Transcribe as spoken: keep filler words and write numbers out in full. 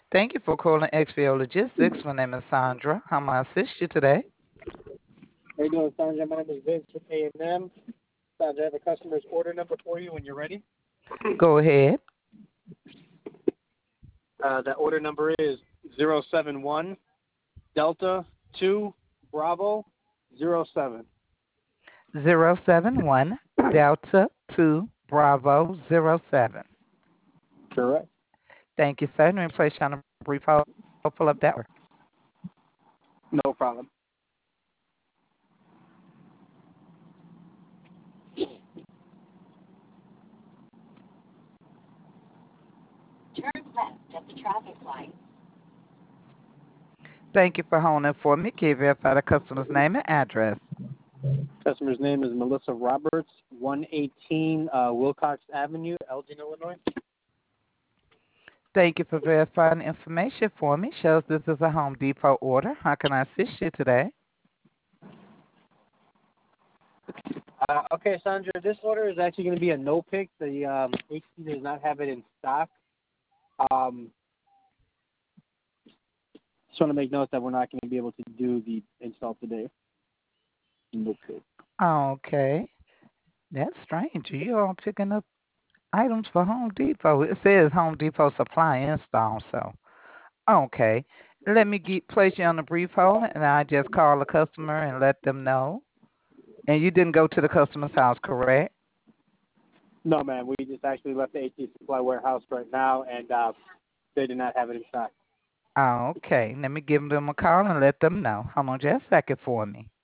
Thank you for calling X P O Logistics. My name is Sandra. How may I assist you today? How you doing, Sandra? My name is Vince with A and M. Sandra, I have a customer's order number for you when you're ready. Go ahead. Uh, that order number is zero seven one Delta two Bravo zero seven. Zero seven one Delta two Bravo zero seven. Correct. Thank you, sir. Let me place you on a brief hold. I'll pull up that order. No problem. Turn left at the traffic light. Thank you for holding for me. Can you verify the customer's name and address? Customer's name is Melissa Roberts, one eighteen uh, Wilcox Avenue, Elgin, Illinois. Thank you for verifying the information for me. Shows this is a Home Depot order. How can I assist you today? Uh, okay, Sandra, this order is actually going to be a no pick. The um, H P does not have it in stock. Um, just want to make note that we're not going to be able to do the install today. No pick. Okay. That's strange. You all picking up items for Home Depot. It says Home Depot supply install, so okay. Let me get place you on a brief hold and I just call the customer and let them know. And you didn't go to the customer's house, correct? No, man. We just actually left the H D Supply warehouse right now, and uh, they did not have it in stock. Okay. Let me give them a call and let them know. Hold on just a second for me.